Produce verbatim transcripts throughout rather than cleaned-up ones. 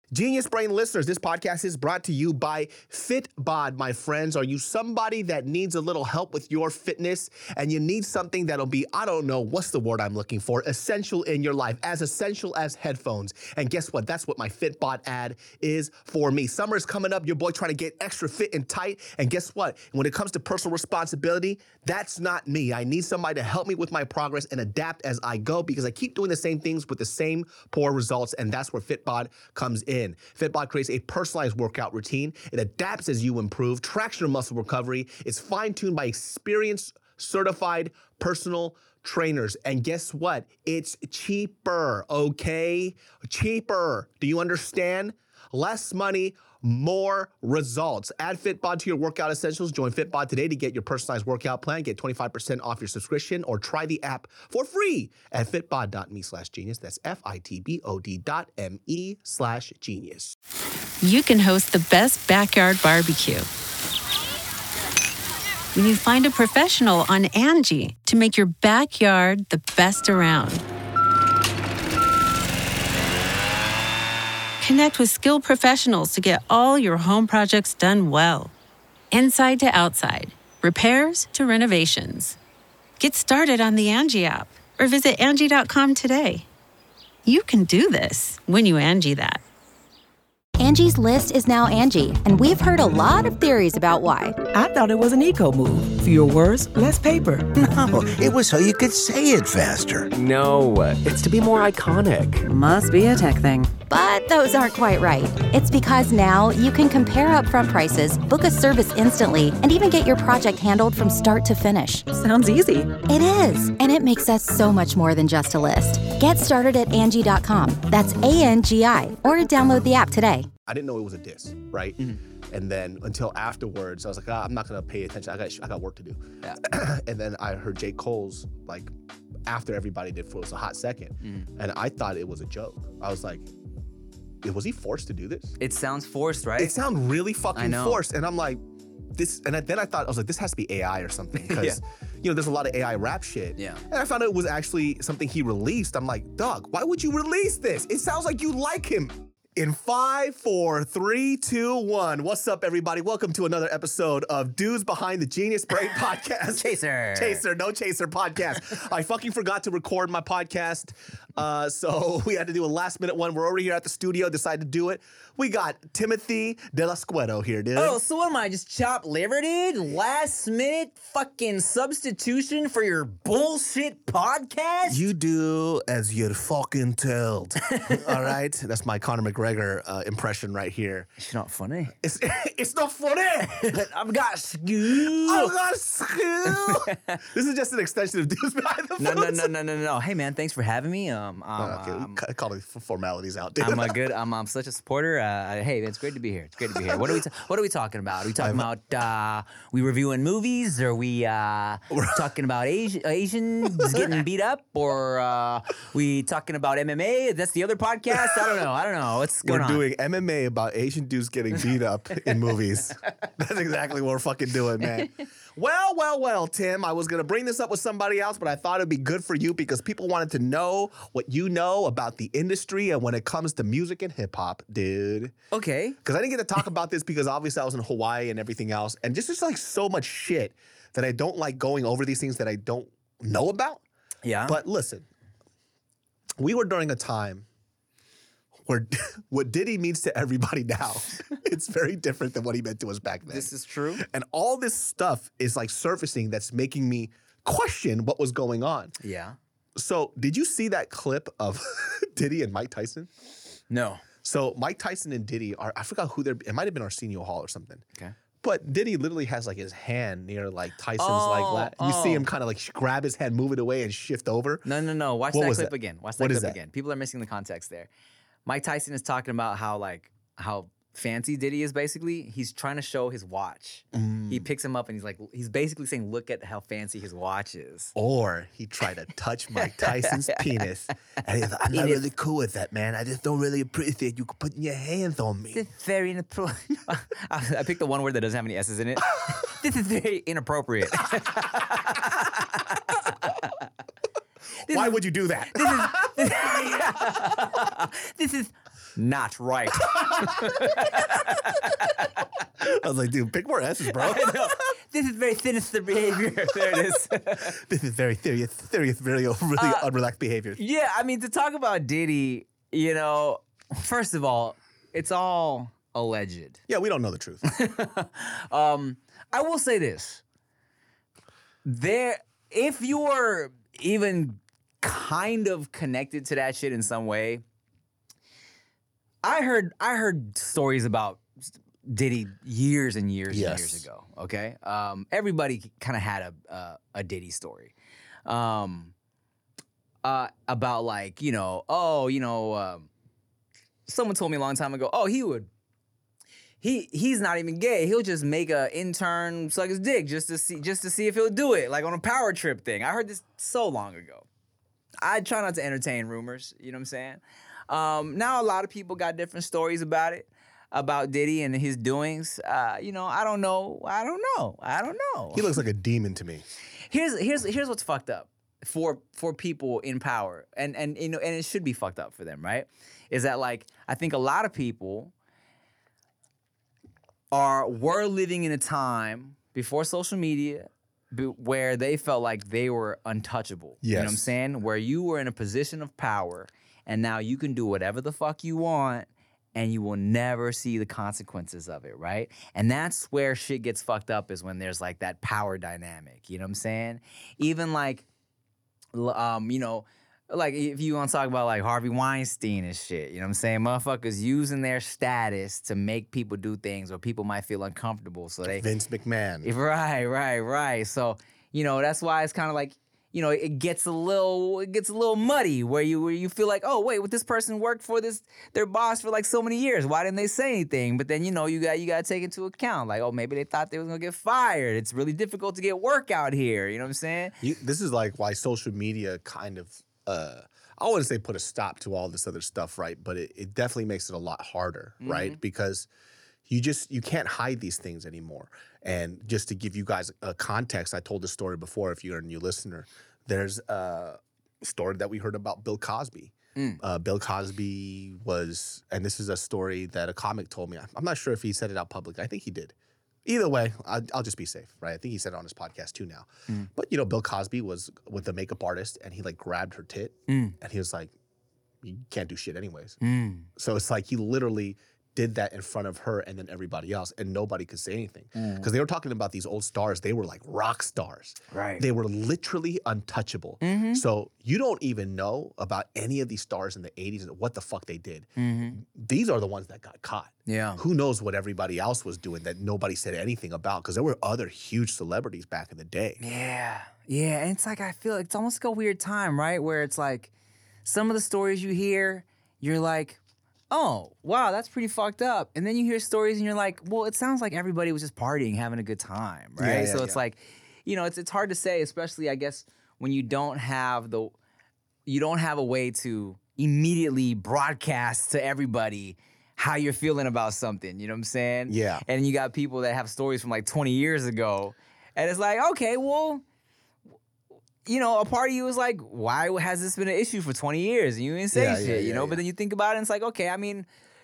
Genius Brain listeners, this podcast is brought to you by Fitbod, my friends. Are you somebody that needs a little help with your fitness and you need something that'll be, I don't know, what's the word I'm looking for, essential in your life, as essential as headphones? And guess what? That's what my Fitbod ad is for me. Summer is coming up, your boy trying to get extra fit and tight. And guess what? When it comes to personal responsibility, that's not me. I need somebody to help me with my progress and adapt as I go because I keep doing the same things with the same poor results, and that's where Fitbod comes in. Fitbod creates a personalized workout routine. It adapts as you improve, tracks your muscle recovery. It's fine-tuned by experienced, certified personal trainers. And guess what? It's cheaper, okay? Cheaper. Do you understand? Less money, more results. Add Fitbod to your workout essentials. Join Fitbod today to get your personalized workout plan. Get twenty-five percent off your subscription or try the app for free at fitbod.me slash genius. That's F-I-T-B-O-D dot M-E slash genius. You can host the best backyard barbecue when you find a professional on Angie to make your backyard the best around. Connect with skilled professionals to get all your home projects done well. Inside to outside, repairs to renovations. Get started on the Angie app or visit Angie dot com today. You can do this when you Angie that. Angie's List is now Angie, and we've heard a lot of theories about why. I thought it was an eco move. Fewer words, less paper. No, it was so you could say it faster. No, it's to be more iconic. Must be a tech thing. But those aren't quite right. It's because now you can compare upfront prices, book a service instantly, and even get your project handled from start to finish. Sounds easy. It is, and it makes us so much more than just a list. Get started at Angie dot com. That's A N G I, or download the app today. I didn't know it was a diss, right? Mm-hmm. And then until afterwards, I was like, ah, I'm not gonna pay attention. I got I got work to do. Yeah. And then I heard J. Cole's, like, after everybody did for a hot second. Mm-hmm. And I thought it was a joke. I was like, was he forced to do this? It sounds forced, right? It sounds really fucking forced. And I'm like, this, and then I thought, I was like, this has to be A I or something. Because, yeah. you know, there's a lot of A I rap shit. Yeah. And I found out it was actually something he released. I'm like, Doug, why would you release this? It sounds like you like him. In five, four, three, two, one. What's up, everybody? Welcome to another episode of Dudes Behind the Genius Brain podcast. Chaser. Chaser, no chaser podcast. I fucking forgot to record my podcast, uh, so we had to do a last minute one. We're over here at the studio, decided to do it. We got Timothy De La Squeto here, dude. Oh, so what am I, just chopped liver, dude? Last minute fucking substitution for your bullshit podcast? You do as you're fucking told. All right? That's my Conor McGregor uh, impression right here. It's not funny. It's it's not funny. I've got skill. I've got skill. This is just an extension of Dudes Behind the no, Phones. no, no, no, no, no. Hey, man, thanks for having me. Um, um oh, okay, um, we call the formalities out, dude. I'm a good. I'm, I'm such a supporter. Uh, hey, it's great to be here. It's great to be here. What are we? Ta- what are we talking about? Are we talking I'm, about uh, we reviewing movies? Are we uh, talking about Asi- Asians getting beat up? Or uh, we talking about M M A? That's the other podcast. I don't know. I don't know. What's going we're on? We're doing M M A about Asian dudes getting beat up in movies. That's exactly what we're fucking doing, man. Well, well, well, Tim, I was going to bring this up with somebody else, but I thought it'd be good for you because people wanted to know what you know about the industry and when it comes to music and hip hop, dude. Okay. Because I didn't get to talk about this because obviously I was in Hawaii and everything else. And just there's like so much shit that I don't like going over these things that I don't know about. Yeah. But listen, we were during a time where what Diddy means to everybody now, it's very different than what he meant to us back then. This is true. And all this stuff is like surfacing that's making me question what was going on. Yeah. So did you see that clip of Diddy and Mike Tyson? No. So Mike Tyson and Diddy are, I forgot who they're, it might have been Arsenio Hall or something. Okay. But Diddy literally has like his hand near like Tyson's oh, like, la- you oh. see him kind of like grab his hand, move it away and shift over. No, no, no. Watch what that clip that? again. Watch that what clip is that? again. People are missing the context there. Mike Tyson is talking about how like how fancy Diddy is basically. He's trying to show his watch. Mm. He picks him up and he's like, he's basically saying, look at how fancy his watch is. Or he tried to touch Mike Tyson's penis. And he's like, I'm not it really is. cool with that, man. I just don't really appreciate you putting your hands on me. This is very inappropriate. I picked the one word that doesn't have any S's in it. This is very inappropriate. Why is, would you do that? This is, this, this is not right. I was like, dude, pick more S's, bro. This is very sinister behavior. There it is. This is very serious, serious, very really Uh, unrelaxed behavior. Yeah, I mean, to talk about Diddy, you know, first of all, it's all alleged. Yeah, we don't know the truth. um, I will say this. There, if you're even kind of connected to that shit in some way, I heard I heard stories about Diddy years and years Yes. and years ago. Okay, um, everybody kind of had a uh, a Diddy story, um, uh, about like you know, oh, you know, um, someone told me a long time ago, oh, he would. He he's not even gay. He'll just make a intern suck his dick just to see just to see if he'll do it, like on a power trip thing. I heard this so long ago. I try not to entertain rumors. You know what I'm saying? Um, now a lot of people got different stories about it, about Diddy and his doings. Uh, you know, I don't know. I don't know. I don't know. He looks like a demon to me. Here's here's here's what's fucked up for for people in power, and and you know, and it should be fucked up for them, right? Is that like I think a lot of people are were living in a time before social media be, where they felt like they were untouchable. You know what I'm Yes. saying? Where you were in a position of power and now you can do whatever the fuck you want and you will never see the consequences of it, right? And that's where shit gets fucked up is when there's like that power dynamic. You know what I'm saying? Even like, l- um, you know, like if you want to talk about like Harvey Weinstein and shit, you know what I'm saying? Motherfuckers using their status to make people do things where people might feel uncomfortable. So they Vince McMahon. Right, right, right. So, you know, that's why it's kind of like, you know, it gets a little it gets a little muddy where you where you feel like, oh, wait, what this person worked for this their boss for like so many years. Why didn't they say anything? But then, you know, you got you got to take into account like, oh, maybe they thought they was going to get fired. It's really difficult to get work out here, you know what I'm saying? You, this is like why social media kind of, uh, I wouldn't say put a stop to all this other stuff, right? But it, it definitely makes it a lot harder, Mm-hmm. right? Because you just, you can't hide these things anymore. And just to give you guys a context, I told this story before, if you're a new listener, there's a story that we heard about Bill Cosby. Mm. Uh, Bill Cosby was, and this is a story that a comic told me. I'm not sure if he said it out publicly. I think he did. Either way, I'll, I'll just be safe, right? I think he said it on his podcast too now. Mm. But, you know, Bill Cosby was with a makeup artist and he like grabbed her tit Mm. and he was like, you can't do shit anyways. Mm. So it's like he literally did that in front of her and then everybody else and nobody could say anything. Because they were talking about these old stars. They were like rock stars. Right. They were literally untouchable. Mm-hmm. So you don't even know about any of these stars in the eighties and what the fuck they did. Mm-hmm. These are the ones that got caught. Yeah. Who knows what everybody else was doing that nobody said anything about? Because there were other huge celebrities back in the day. Yeah. Yeah. And it's like, I feel like it's almost like a weird time, right? Where it's like some of the stories you hear, you're like, oh, wow, that's pretty fucked up. And then you hear stories and you're like, well, it sounds like everybody was just partying, having a good time, right? Yeah, yeah, so it's yeah. like, you know, it's it's hard to say, especially I guess when you don't have the you don't have a way to immediately broadcast to everybody how you're feeling about something. You know what I'm saying? Yeah. And you got people that have stories from like twenty years ago. And it's like, okay, well, you know, a part of you is like, why has this been an issue for twenty years? And you didn't say Yeah, shit, yeah, you yeah, know? yeah. But then you think about it and it's like, okay, I mean,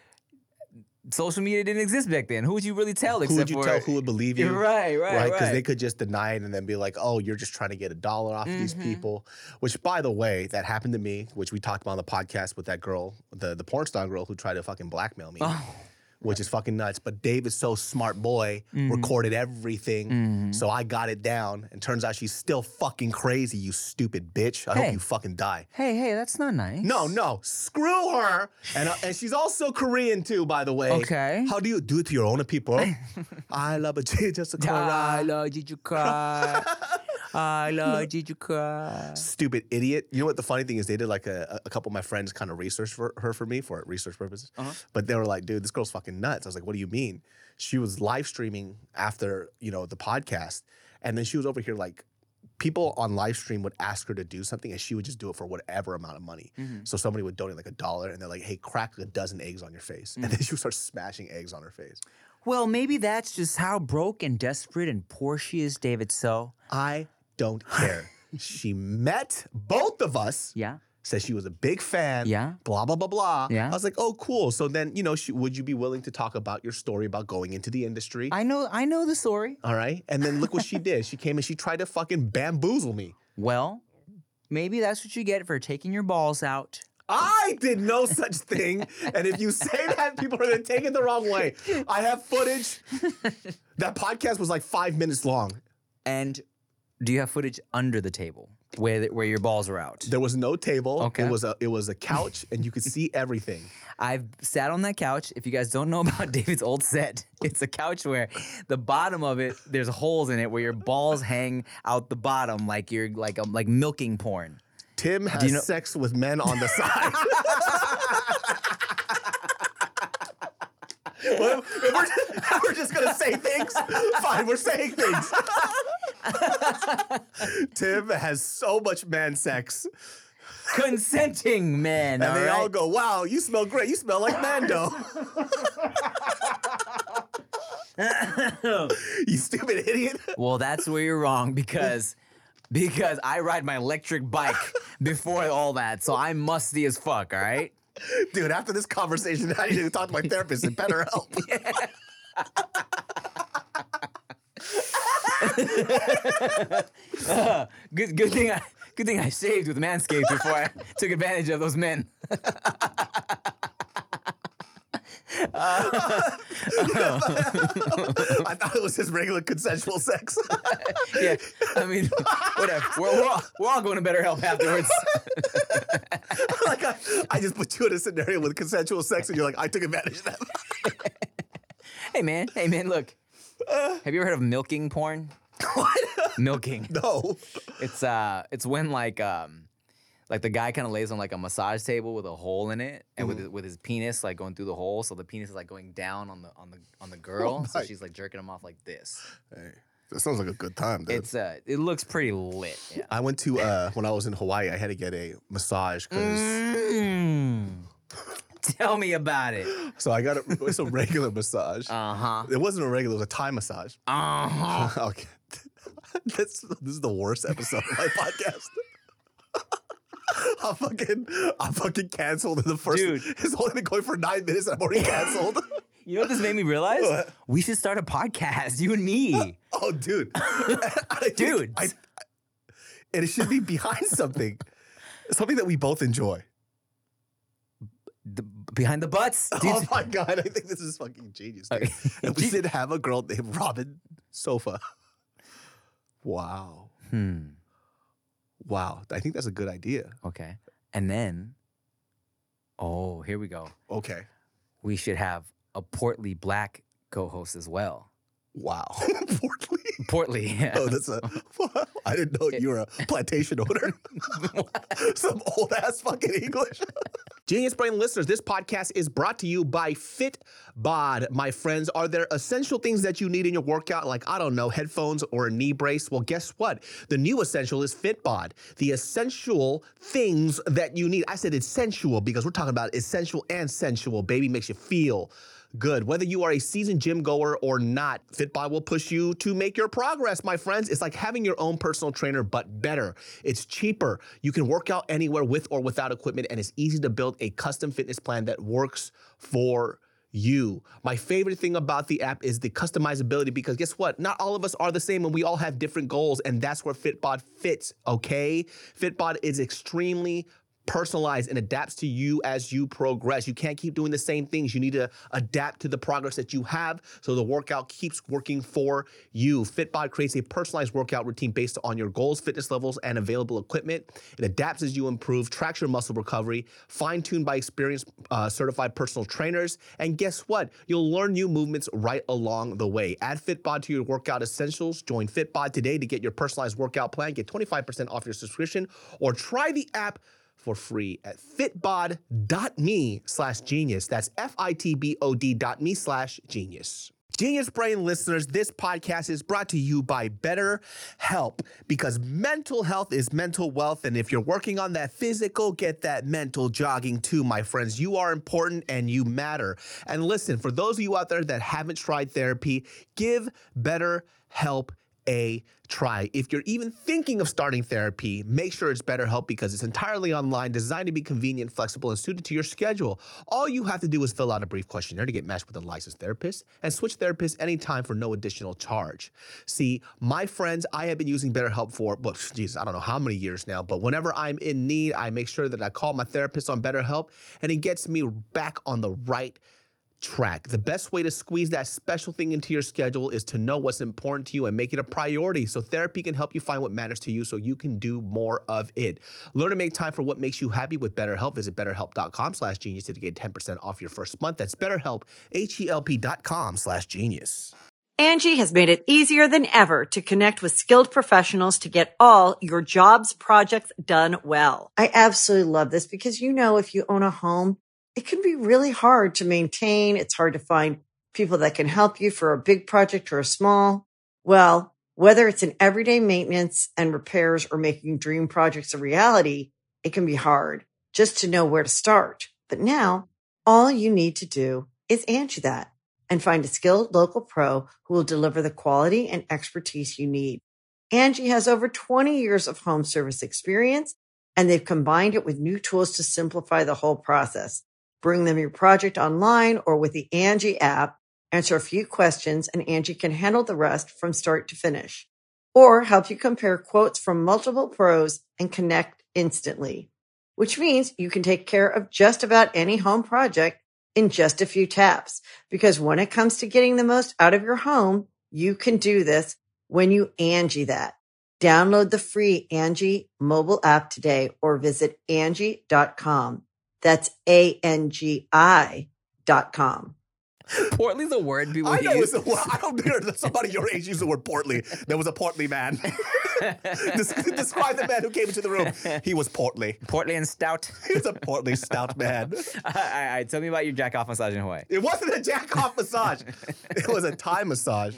social media didn't exist back then. Who would you really tell Who except would you for... tell? Who would believe you? Right, right, right. Because they could just deny it and then be like, oh, you're just trying to get a dollar off of these Mm-hmm. people. Which, by the way, that happened to me, which we talked about on the podcast with that girl, the, the porn star girl who tried to fucking blackmail me. Oh. Which is fucking nuts. But Dave is so smart boy, Mm-hmm. recorded everything. So I got it down. And turns out she's still fucking crazy, you stupid bitch. I Hey. hope you fucking die. Hey, hey, that's not nice. No, no, screw her. And uh, and she's also Korean too, by the way. Okay. How do you do it to your own people? I love a just a I Korean. love you cry. I love you cry. Stupid idiot. You know what the funny thing is? They did like a, a couple of my friends kind of research for her for me for research purposes. Uh-huh. But they were like, dude, this girl's fucking nuts. I was like, what do you mean? She was live streaming after, you know, the podcast. And then she was over here like, people on live stream would ask her to do something and she would just do it for whatever amount of money. Mm-hmm. So somebody would donate like a dollar and they're like, hey, crack a dozen eggs on your face. And then she would start smashing eggs on her face. Well, maybe that's just how broke and desperate and poor she is, David. So, I don't care. She met both of us. yeah. said she was a big fan. Yeah. Blah, blah, blah, blah. Yeah. I was like, oh, cool. So then, you know, she, would you be willing to talk about your story about going into the industry? I know, I know the story. All right. And then look what she did. She came and she tried to fucking bamboozle me. Well, maybe that's what you get for taking your balls out. I did no such thing. And if you say that, people are going to take it the wrong way. I have footage. That podcast was like five minutes long. And do you have footage under the table where the, where your balls are out? There was no table. Okay. It was a it was a couch, and you could see everything. I've sat on that couch. If you guys don't know about David's old set, it's a couch where the bottom of it, there's holes in it where your balls hang out the bottom like you're like um, like milking porn. Tim has you know- sex with men on the side. Well, if we're, just, we're just gonna say things. Fine, we're saying things. Tim has so much man sex, Consenting men, and all they right? all go, "Wow, you smell great. You smell like Mando." You stupid idiot. Well, that's where you're wrong because because I ride my electric bike before all that, so I'm musty as fuck. All right. Dude, after this conversation, I need to talk to my therapist. It better help. uh, good, good thing I, good thing I shaved with Manscaped before I took advantage of those men. uh, I thought it was just regular consensual sex. Yeah, I mean, whatever. We're, we're, all, we're all going to BetterHelp afterwards. Like I, I just put you in a scenario with consensual sex, and you're like, I took advantage of that. Hey man, hey man, look. Uh, Have you ever heard of milking porn? What? Milking. No. It's uh, it's when like um, like the guy kind of lays on like a massage table with a hole in it, and with his, with his penis like going through the hole, so the penis is like going down on the on the on the girl, Oh so my. she's like jerking him off like this. Hey, that sounds like a good time, dude. It's uh, it looks pretty lit. Yeah. I went to uh, when I was in Hawaii. I had to get a massage because Mm. Tell me about it. so I got a, it's a regular massage. Uh huh. It wasn't a regular; it was a Thai massage. Uh huh. Okay, this this is the worst episode of my podcast. I'm fucking I'm fucking canceled in the first. Dude. It's only been going for nine minutes, and I'm already canceled. You know what this made me realize? What? We should start a podcast, you and me. Oh, dude, I think Dude. I, and it should be behind something, something that we both enjoy. The, behind the butts. Dude. Oh my god, I think this is fucking genius. Dude. Okay. And we should have a girl named Robin Sofa. Wow. Hmm. Wow. I think that's a good idea. Okay. And then, oh, here we go. Okay. We should have a portly black co-host as well. Wow. Portly. Portly. Yeah. Oh, that's a. I didn't know you were a plantation owner. Some old ass fucking English. Genius Brain listeners, this podcast is brought to you by Fitbod. My friends, are there essential things that you need in your workout? Like, I don't know, headphones or a knee brace? Well, guess what? The new essential is Fitbod. The essential things that you need. I said essential because we're talking about essential and sensual. Baby, makes you feel good. Whether you are a seasoned gym goer or not, Fitbod will push you to make your progress, my friends. It's like having your own personal trainer, but better. It's cheaper. You can work out anywhere with or without equipment, and it's easy to build a custom fitness plan that works for you. My favorite thing about the app is the customizability, because guess what? Not all of us are the same, and we all have different goals, and that's where Fitbod fits, okay? Fitbod is extremely personalized and adapts to you as you progress. You can't keep doing the same things. You need to adapt to the progress that you have so the workout keeps working for you. Fitbod creates a personalized workout routine based on your goals, fitness levels, and available equipment. It adapts as you improve, tracks your muscle recovery, fine-tuned by experienced uh, certified personal trainers. And guess what? You'll learn new movements right along the way. Add Fitbod to your workout essentials. Join Fitbod today to get your personalized workout plan. Get twenty-five percent off your subscription, or try the app for free at fitbod.me slash genius. That's F-I-T-B-O-D dot me slash genius. Genius Brain listeners, this podcast is brought to you by BetterHelp, because mental health is mental wealth. And if you're working on that physical, get that mental jogging too, my friends. You are important and you matter. And listen, for those of you out there that haven't tried therapy, give BetterHelp a try. If you're even thinking of starting therapy, make sure it's BetterHelp because it's entirely online, designed to be convenient, flexible, and suited to your schedule. All you have to do is fill out a brief questionnaire to get matched with a licensed therapist and switch therapists anytime for no additional charge. See, my friends, I have been using BetterHelp for, well, geez, I don't know how many years now, but whenever I'm in need, I make sure that I call my therapist on BetterHelp, and it gets me back on the right track. The best way to squeeze that special thing into your schedule is to know what's important to you and make it a priority so therapy can help you find what matters to you so you can do more of it. Learn to make time for what makes you happy with BetterHelp. Visit betterhelp.com slash genius to get ten percent off your first month. That's BetterHelp, H-E-L-P dot com slash genius. Angie has made it easier than ever to connect with skilled professionals to get all your jobs projects done well. I absolutely love this because, you know, if you own a home, it can be really hard to maintain. It's hard to find people that can help you for a big project or a small. Well, whether it's in everyday maintenance and repairs or making dream projects a reality, it can be hard just to know where to start. But now all you need to do is Angie that and find a skilled local pro who will deliver the quality and expertise you need. Angie has over twenty years of home service experience, and they've combined it with new tools to simplify the whole process. Bring them your project online or with the Angie app, answer a few questions, and Angie can handle the rest from start to finish. Or help you compare quotes from multiple pros and connect instantly. Which means you can take care of just about any home project in just a few taps. Because when it comes to getting the most out of your home, you can do this when you Angie that. Download the free Angie mobile app today or visit Angie dot com. That's A N G I dot com. Portly's a word people I know use. it's a word. I don't hear somebody your age use the word portly. There was a portly man. Des- Describe the man who came into the room. He was portly. Portly and stout. He was a portly, stout man. All right, tell me about your jack off massage in Hawaii. It wasn't a jack-off massage. It was a Thai massage.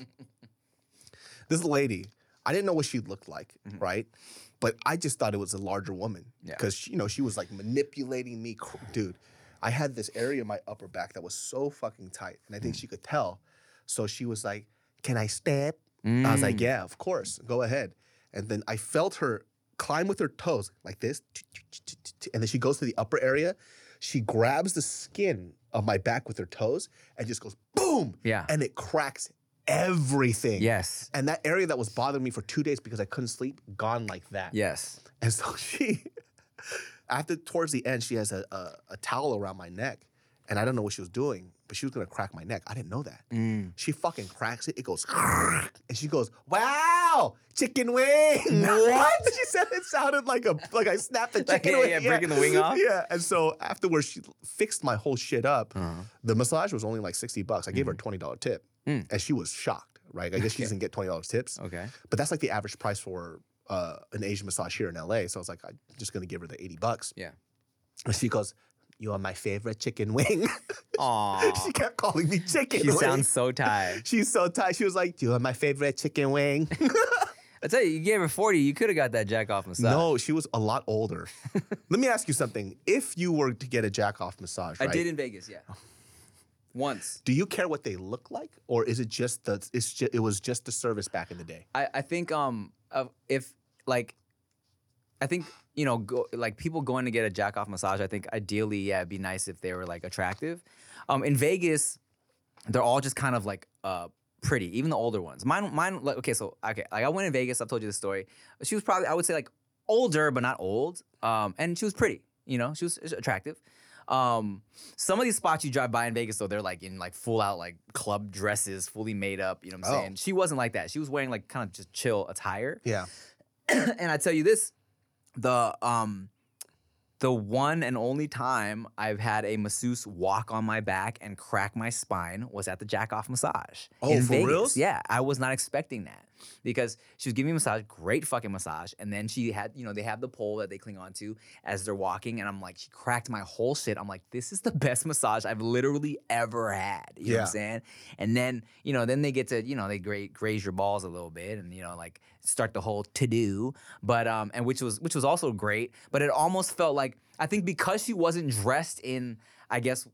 This lady, I didn't know what she looked like, mm-hmm. right? But I just thought it was a larger woman because, yeah. you know, she was like manipulating me. Dude, I had this area in my upper back that was so fucking tight. And I think mm. she could tell. So she was like, can I step? Mm. I was like, yeah, of course. Go ahead. And then I felt her climb with her toes like this. And then she goes to the upper area. She grabs the skin of my back with her toes and just goes boom. Yeah. And it cracks everything. Yes. And that area that was bothering me for two days because I couldn't sleep, gone like that. Yes. And so she, after towards the end, she has a, a, a towel around my neck. And I don't know what she was doing, but she was going to crack my neck. I didn't know that. Mm. She fucking cracks it. It goes, and she goes, wow, chicken wing. What? She said it sounded like a like I snapped the chicken like, wing. Yeah, yeah, breaking the wing off? Yeah. And so afterwards, she fixed my whole shit up. Uh-huh. The massage was only like sixty bucks. I gave mm. her a twenty dollar tip. Mm. And she was shocked, right? I guess she doesn't get twenty dollar tips. Okay. But that's like the average price for uh, an Asian massage here in L A. So I was like, I'm just going to give her the eighty bucks. Yeah. And she goes, you are my favorite chicken wing. Aww. She kept calling me chicken she wing. She sounds so Thai. She's so Thai. She was like, you are my favorite chicken wing. I tell you, you gave her forty, you could have got that jack off massage. No, she was a lot older. Let me ask you something. If you were to get a jack off massage, right? I did in Vegas, yeah. Once. Do you care what they look like, or is it just the? It's just, it was just the service back in the day. I, I think um uh, if like, I think you know go, like people going to get a jack off massage. I think ideally, yeah, it'd be nice if they were like attractive. Um, in Vegas, they're all just kind of like uh pretty, even the older ones. Mine, mine. Like okay, so okay, like I went in Vegas. I've told you the story. She was probably I would say like older, but not old. Um, and she was pretty. You know, she was attractive. Um, some of these spots you drive by in Vegas, though, they're like in like full out like club dresses, fully made up. You know what I'm oh. saying? She wasn't like that. She was wearing like kind of just chill attire. Yeah. And I tell you this, the um, the one and only time I've had a masseuse walk on my back and crack my spine was at the Jack Off massage. Oh, in for Vegas. real? Yeah, I was not expecting that because she was giving me a massage, great fucking massage, and then she had, you know, they have the pole that they cling onto as they're walking, and I'm like, she cracked my whole shit. I'm like, this is the best massage I've literally ever had. You yeah. know what I'm saying? And then, you know, then they get to, you know, they gra- graze your balls a little bit, and you know, like start the whole to do, but um, and which was which was also great, but it almost felt like I think because she wasn't dressed in, I guess,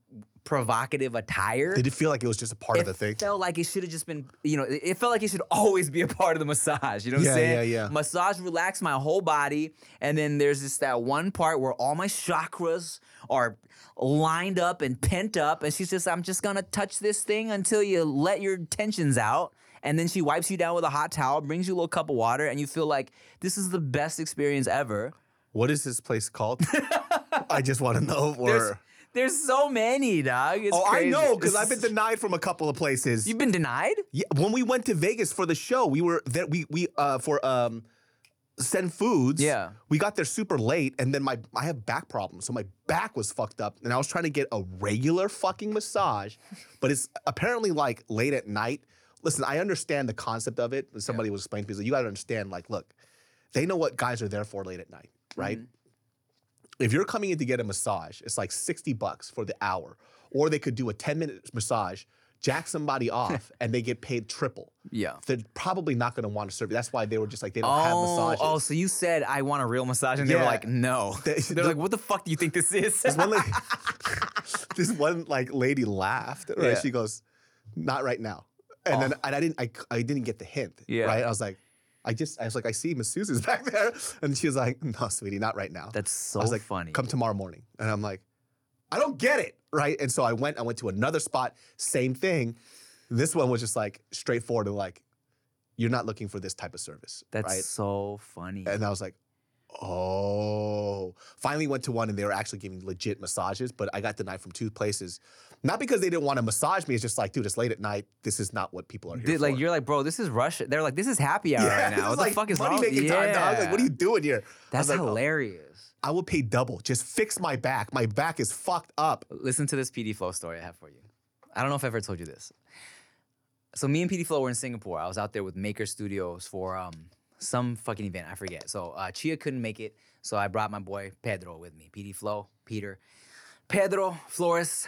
provocative attire. Did it feel like it was just a part it of the thing? felt like it should have just been, you know, it it felt like it should always be a part of the massage. You know what Yeah, I'm saying? yeah, yeah. Massage relax my whole body, and then there's this that one part where all my chakras are lined up and pent up, and she's just, I'm just gonna touch this thing until you let your tensions out. And then she wipes you down with a hot towel, brings you a little cup of water, and you feel like this is the best experience ever. What is this place called? I just want to know. Or There's, there's so many, dog. It's oh, crazy. I know because I've It's- been denied from a couple of places. You've been denied? Yeah, when we went to Vegas for the show, we were there. We we uh for um, Send Foods. Yeah. we got there super late, and then my I have back problems, so my back was fucked up, and I was trying to get a regular fucking massage, but it's apparently like late at night. Listen, I understand the concept of it. Somebody was explaining to me, you got to understand, like, look, they know what guys are there for late at night, right? Mm-hmm. If you're coming in to get a massage, it's like sixty bucks for the hour. Or they could do a ten minute massage, jack somebody off, and they get paid triple. Yeah. They're probably not going to want to serve you. That's why they were just like, they don't Oh, have massages. oh, so you said I want a real massage, and they were Yeah. like, no. They- They're the- like, what the fuck do you think this is? This one lady, this one like lady laughed, right? Yeah. She goes, not right now. And then and I didn't I, I didn't get the hint. Yeah. Right? I was like, I just I was like, I see masseuses back there. And she was like, no, sweetie, not right now. That's so I was like, funny. come tomorrow morning. And I'm like, I don't get it. Right. And so I went, I went to another spot, same thing. This one was just like straightforward and like, you're not looking for this type of service. That's right. so funny. And I was like, oh. Finally went to one and they were actually giving legit massages, but I got denied from two places. Not because they didn't want to massage me. It's just like, dude, it's late at night. This is not what people are here Dude, for. like you're like, bro, this is Russia. They're like, this is happy hour right this now. is What like the fuck is money wrong? making time. Yeah. I was like, what are you doing here? I That's was like, oh, hilarious. I will pay double. Just fix my back. My back is fucked up. Listen to this P D Flow story I have for you. I don't know if I ever told you this. So me and P D Flow were in Singapore. I was out there with Maker Studios for um some fucking event. I forget. So uh, Chia couldn't make it. So I brought my boy Pedro with me. P D Flow, Peter. Pedro Flores.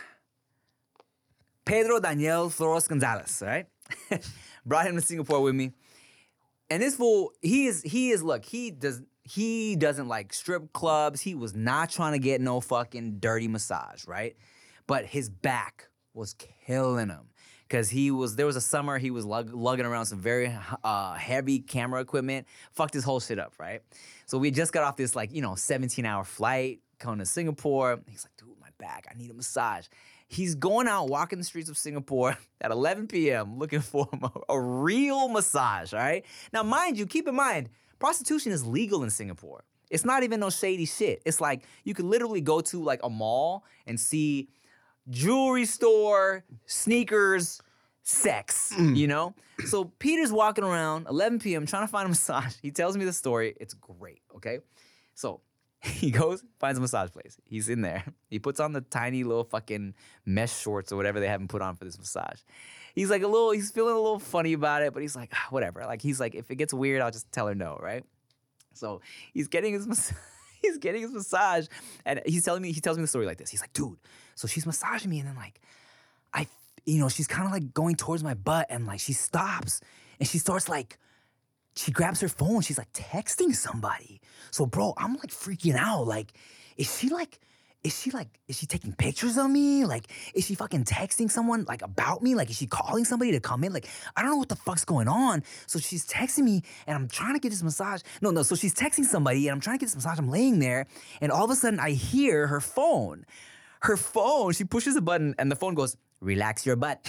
Pedro Daniel Flores Gonzalez, right? Brought him to Singapore with me. And this fool, he is, he is, look, he does, he doesn't like strip clubs. He was not trying to get no fucking dirty massage, right? But his back was killing him. Cause he was, there was a summer he was lug, lugging around some very uh, heavy camera equipment, fucked his whole shit up, right? So we just got off this like, you know, seventeen hour flight, coming to Singapore. He's like, dude, my back, I need a massage. He's going out walking the streets of Singapore at eleven p.m. looking for a, a real massage, all right? Now, mind you, keep in mind, prostitution is legal in Singapore. It's not even no shady shit. It's like you could literally go to like a mall and see jewelry store, sneakers, sex, you know? So Peter's walking around, eleven p.m., trying to find a massage. He tells me the story. It's great, okay? So he goes, finds a massage place. He's in there. He puts on the tiny little fucking mesh shorts or whatever they have him put on for this massage. He's like a little, he's feeling a little funny about it, but he's like, ah, whatever. Like, he's like, if it gets weird, I'll just tell her no, right? So he's getting his massage. He's getting his massage, and he's telling me, he tells me the story like this. He's like, dude, so she's massaging me, and then like, I, you know, she's kind of like going towards my butt, and like she stops, and she starts like, she grabs her phone, she's like texting somebody. So bro, I'm like freaking out. Like, is she like, is she like, is she taking pictures of me? Like, is she fucking texting someone like about me? Like, is she calling somebody to come in? Like, I don't know what the fuck's going on. So she's texting me and I'm trying to get this massage. No, no, so she's texting somebody and I'm trying to get this massage. I'm laying there and all of a sudden I hear her phone. Her phone, she pushes a button and the phone goes, relax your butt.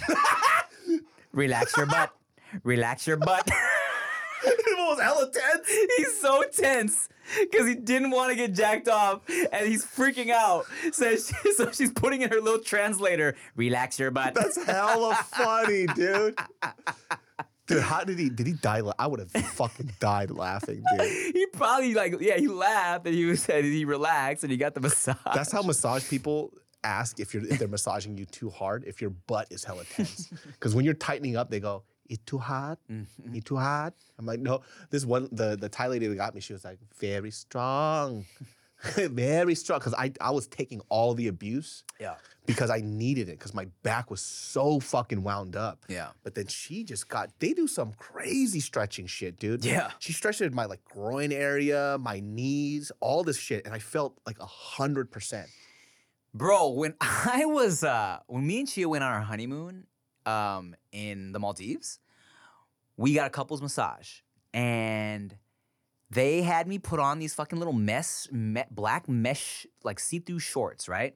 Relax your butt. Relax your butt. It was hella tense. He's so tense because he didn't want to get jacked off and he's freaking out. So, she, so she's putting in her little translator, relax your butt. That's hella funny, dude. Dude, how did he, did he die? la- I would have fucking died laughing, dude. He probably like, yeah, he laughed and he said he relaxed and he got the massage. That's how massage people ask if you're if they're massaging you too hard, if your butt is hella tense. Because when you're tightening up, they go, it too hard? It too hard? I'm like, no. This one, the, the Thai lady that got me, she was like, very strong. Very strong. Because I, I was taking all the abuse. Yeah. Because I needed it. Because my back was so fucking wound up. Yeah. But then she just got, they do some crazy stretching shit, dude. Yeah. She stretched my like groin area, my knees, all this shit. And I felt like a hundred percent. Bro, when I was, uh, when me and Chia went on our honeymoon um, in the Maldives, we got a couples massage. And they had me put on these fucking little mesh, me, black mesh, like see-through shorts, right?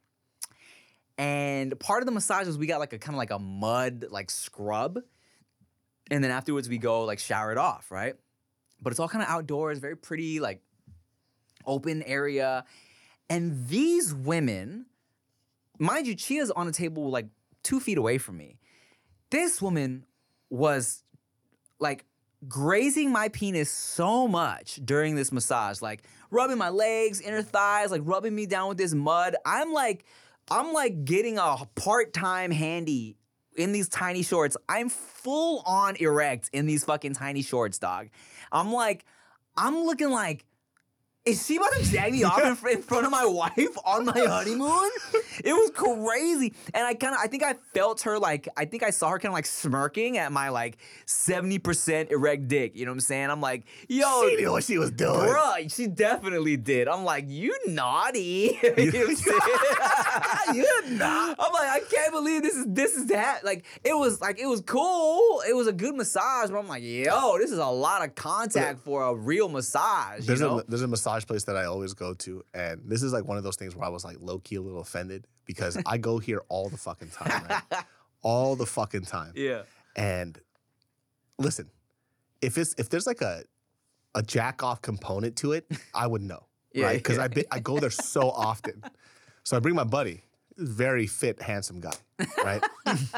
And part of the massage was we got like a kind of like a mud like scrub. And then afterwards we go like shower it off, right? But it's all kind of outdoors, very pretty, like open area. And these women, mind you, Chia's on a table like two feet away from me. This woman was like grazing my penis so much during this massage, like rubbing my legs, inner thighs, like rubbing me down with this mud. I'm like, I'm like getting a part-time handy in these tiny shorts. I'm full on erect in these fucking tiny shorts, dog. I'm like, I'm looking like, is she about to jag me off in, fr- in front of my wife on my honeymoon? It was crazy. And I kind of, I think I felt her like, I think I saw her kind of like smirking at my like seventy percent erect dick. You know what I'm saying? I'm like, yo. She knew what she was doing. Bruh, she definitely did. I'm like, you naughty. You know what I'm saying? You're not. I'm like, I can't believe this is, this is that. Like, it was like, it was cool. It was a good massage, but I'm like, yo, this is a lot of contact for a real massage. There's you know? a there's a massage place that I always go to, and this is like one of those things where I was like low key a little offended because I go here all the fucking time, right? all the fucking time. Yeah. And listen, if it's if there's like a a jack off component to it, I would know, Yeah, right? Because yeah. I be, I go there so often, so I bring my buddy, very fit, handsome guy, right?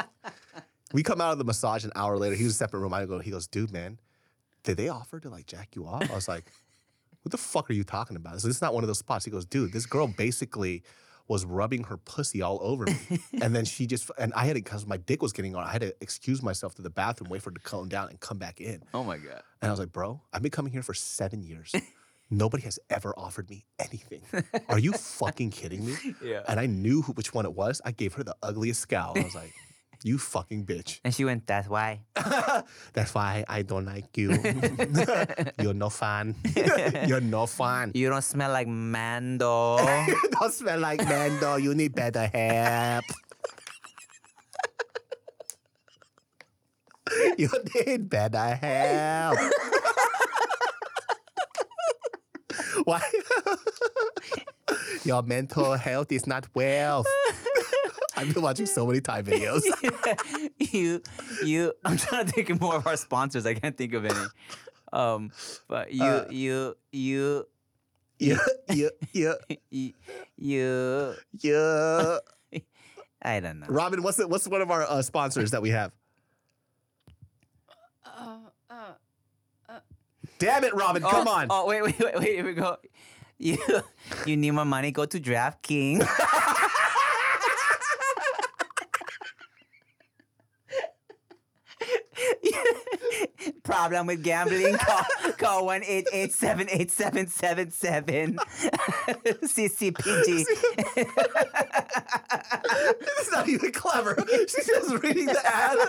We come out of the massage an hour later. He was a separate room. I go. He goes, dude, man, did they offer to like jack you off? I was like, what the fuck are you talking about? So this is not one of those spots. He goes, dude, this girl basically was rubbing her pussy all over me. And then she just, and I had to, because my dick was getting on, I had to excuse myself to the bathroom, wait for it to calm down and come back in. Oh my God. And I was like, bro, I've been coming here for seven years. Nobody has ever offered me anything. Are you fucking kidding me? Yeah. And I knew who, which one it was. I gave her the ugliest scowl. I was like, you fucking bitch. And she went, that's why. That's why I don't like you. You're no fun. You're no fun. You don't smell like Mando. You don't smell like Mando. You need better help. You need better help. Why? Your mental health is not wealth. I've been watching so many Thai videos. you, you, I'm trying to think of more of our sponsors. I can't think of any. Um, but you, Uh, you, you, Yeah, yeah, yeah, you, you, yeah. I don't know. Robin, what's the, what's one of our uh, sponsors that we have? Damn it, Robin! Oh, Come on. Oh, wait, wait, wait, wait, here we go. You, you need more money, go to DraftKings. Problem with gambling? Call, call one eight eight seven eight seven seven seven. C C P G. It's not even clever. She's just reading the ad.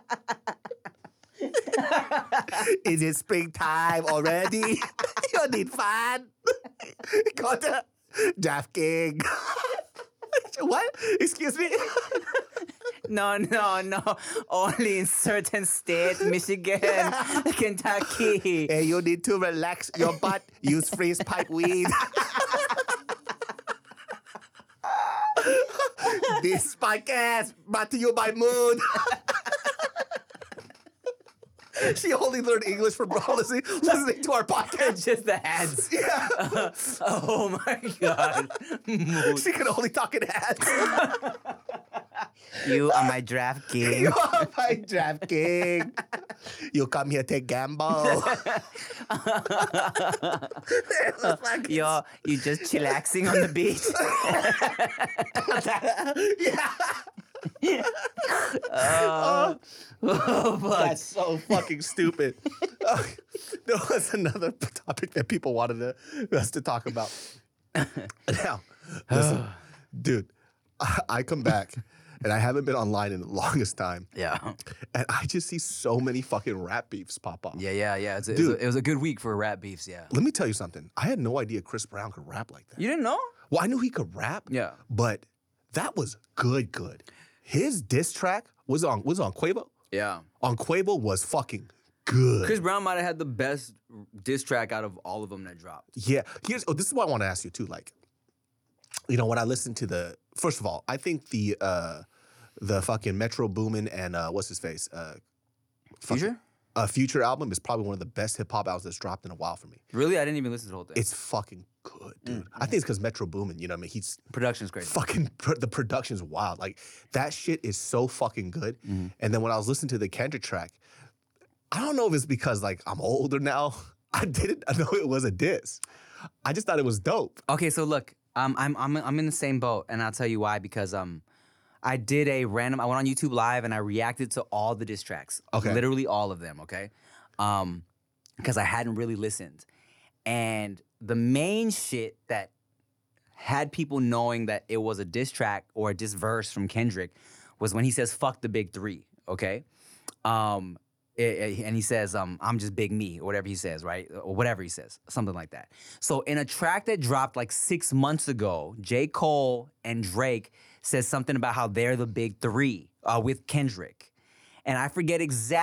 Is it springtime already? You need fun. Go to DraftKings. What? Excuse me? No, no, no. Only in certain states, Michigan, Kentucky. Hey, you need to relax your butt. Use freeze pipe weed. This podcast brought to you by Moon. She only learned English from listening, listening to our podcast. Just the ads. Yeah. Uh, oh my God. She can only talk in ads. You are my DraftKings. You are my DraftKings. You come here to gamble. You're, you just chillaxing on the beach. Yeah. Uh, oh, fuck. That's so fucking stupid. Uh, there was another topic that people wanted to, us to talk about. Now, listen, dude, I, I come back and I haven't been online in the longest time. Yeah. And I just see so many fucking rap beefs pop up. Yeah, yeah, yeah. It's a, it, Dude. was a, it was a good week for rap beefs, yeah. Let me tell you something. I had no idea Chris Brown could rap like that. You didn't know? Well, I knew he could rap. Yeah. But that was good, good. His diss track was on was on Quavo. Yeah. On Quavo was fucking good. Chris Brown might have had the best diss track out of all of them that dropped. Yeah. Here's oh, this is what I want to ask you too. Like, you know, when I listen to the first of all, I think the uh the fucking Metro Boomin and uh what's his face? Uh Future? A uh, Future album is probably one of the best hip hop albums that's dropped in a while for me. Really? I didn't even listen to the whole thing. It's fucking good, dude. Mm-hmm. I think it's because Metro Boomin, you know what I mean? He's production's crazy. Fucking the production's wild. Like that shit is so fucking good. Mm-hmm. And then when I was listening to the Kendrick track, I don't know if it's because like I'm older now. I didn't I know it was a diss. I just thought it was dope. Okay, so look, um, I'm I'm I'm in the same boat, and I'll tell you why. Because um, I did a random. I went on YouTube Live and I reacted to all the diss tracks. Okay, literally all of them. Okay, um, because I hadn't really listened, and the main shit that had people knowing that it was a diss track or a diss verse from Kendrick was when he says "fuck the big three." Okay, um. It, it, and he says, um, I'm just big me, or whatever he says, right? Or whatever he says, something like that. So in a track that dropped like six months ago, J. Cole and Drake says something about how they're the big three uh, with Kendrick. And I forget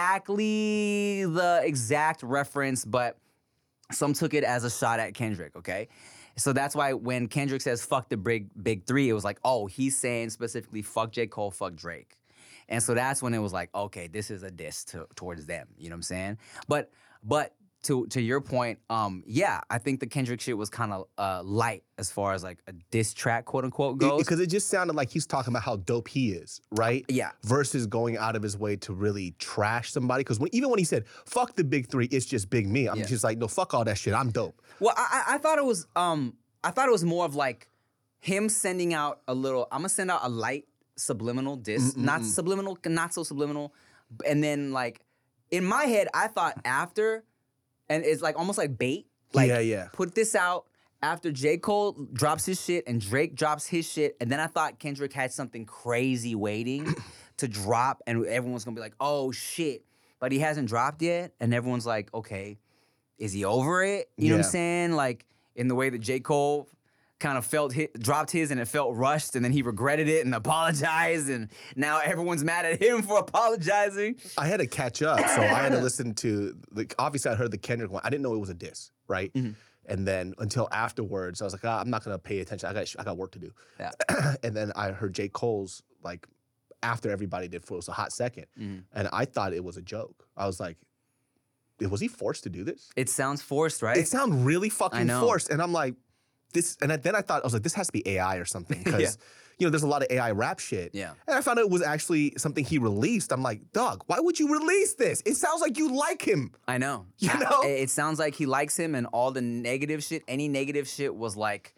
exactly the exact reference, but some took it as a shot at Kendrick, okay? So that's why when Kendrick says, fuck the big, big three, it was like, oh, he's saying specifically, fuck J. Cole, fuck Drake. And so that's when it was like, okay, this is a diss to, towards them. You know what I'm saying? But but to to your point, um, yeah, I think the Kendrick shit was kind of uh, light as far as like a diss track, quote unquote, goes. Because it, it just sounded like he's talking about how dope he is, right? Yeah. Versus going out of his way to really trash somebody. Because when, even when he said, fuck the big three, it's just big me. I'm yeah. just like, no, fuck all that shit. I'm dope. Well, I, I thought it was um, I thought it was more of like him sending out a little. I'm gonna send out a light. Subliminal diss, mm-mm. not subliminal, not so subliminal, and then like in my head, I thought after, and it's like almost like bait, like yeah, yeah. put this out after J. Cole drops his shit and Drake drops his shit, and then I thought Kendrick had something crazy waiting to drop, and everyone's gonna be like, oh shit, but he hasn't dropped yet, and everyone's like, okay, is he over it? You yeah. know what I'm saying? Like in the way that J. Cole kind of felt hit, dropped his and it felt rushed, and then he regretted it and apologized, and now everyone's mad at him for apologizing. I had to catch up, so I had to listen to, like, obviously I heard the Kendrick one. I didn't know it was a diss, right? Mm-hmm. And then until afterwards, I was like, ah, I'm not gonna pay attention. I got I got work to do. Yeah. And then I heard J. Cole's, like, after everybody did, for it was a hot second. Mm-hmm. And I thought it was a joke. I was like, was he forced to do this? It sounds forced, right? It sounds really fucking forced. And I'm like, this, and then I thought, I was like, this has to be A I or something. Because, yeah. you know, there's a lot of A I rap shit. Yeah. And I found out it was actually something he released. I'm like, dog, why would you release this? It sounds like you like him. I know. You know? I, it sounds like he likes him, and all the negative shit, any negative shit was like,